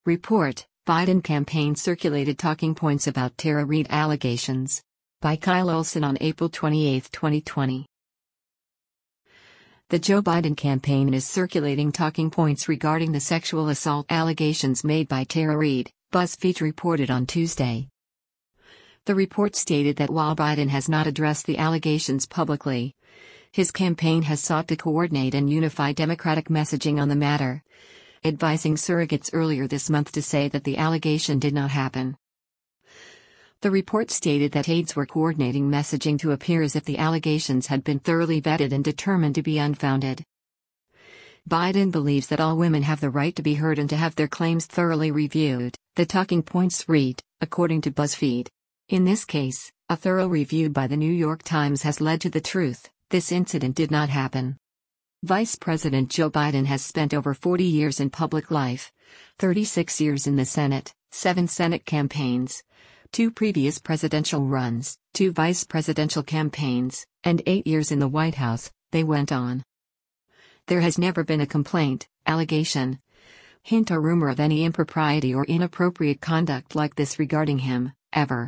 Report: Biden campaign circulated talking points about Tara Reade allegations. By Kyle Olson on April 28, 2020. The Joe Biden campaign is circulating talking points regarding the sexual assault allegations made by Tara Reade, BuzzFeed reported on Tuesday. The report stated that while Biden has not addressed the allegations publicly, his campaign has sought to coordinate and unify Democratic messaging on the matter, advising surrogates earlier this month to say that the allegation did not happen. The report stated that aides were coordinating messaging to appear as if the allegations had been thoroughly vetted and determined to be unfounded. Biden believes that all women have the right to be heard and to have their claims thoroughly reviewed, the talking points read, according to BuzzFeed. In this case, a thorough review by the New York Times has led to the truth: this incident did not happen. Vice President Joe Biden has spent over 40 years in public life, 36 years in the Senate, 7 Senate campaigns, 2 previous presidential runs, 2 vice presidential campaigns, and 8 years in the White House, they went on. There has never been a complaint, allegation, hint or rumor of any impropriety or inappropriate conduct like this regarding him, ever.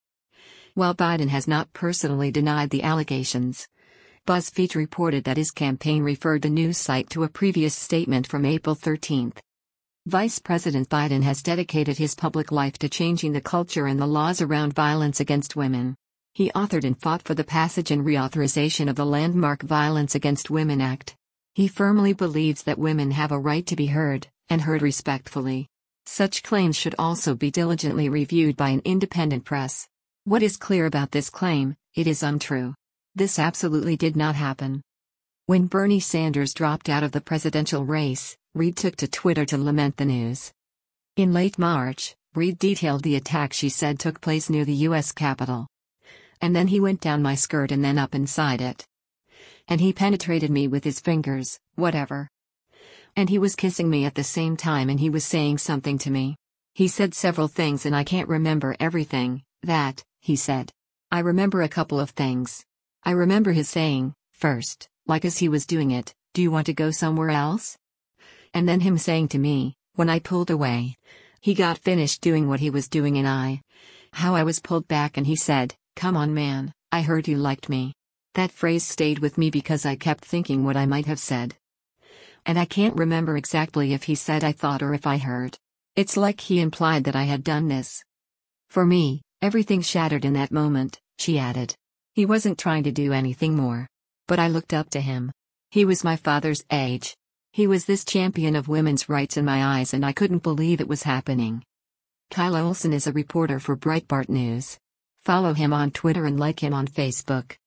While Biden has not personally denied the allegations, BuzzFeed reported that his campaign referred the news site to a previous statement from April 13. Vice President Biden has dedicated his public life to changing the culture and the laws around violence against women. He authored and fought for the passage and reauthorization of the landmark Violence Against Women Act. He firmly believes that women have a right to be heard, and heard respectfully. Such claims should also be diligently reviewed by an independent press. What is clear about this claim? It is untrue. This absolutely did not happen. When Bernie Sanders dropped out of the presidential race, Reade took to Twitter to lament the news. In late March, Reade detailed the attack she said took place near the U.S. Capitol. And then he went down my skirt and then up inside it. And he penetrated me with his fingers, whatever. And he was kissing me at the same time and he was saying something to me. He said several things and I can't remember everything that he said. I remember a couple of things. I remember his saying, first, like as he was doing it, "Do you want to go somewhere else?" And then him saying to me, when I pulled away, he got finished doing what he was doing and how I was pulled back and he said, "Come on man, I heard you liked me." That phrase stayed with me because I kept thinking what I might have said. And I can't remember exactly if he said I thought or if I heard. It's like he implied that I had done this. For me, everything shattered in that moment, she added. He wasn't trying to do anything more. But I looked up to him. He was my father's age. He was this champion of women's rights in my eyes and I couldn't believe it was happening. Kyle Olson is a reporter for Breitbart News. Follow him on Twitter and like him on Facebook.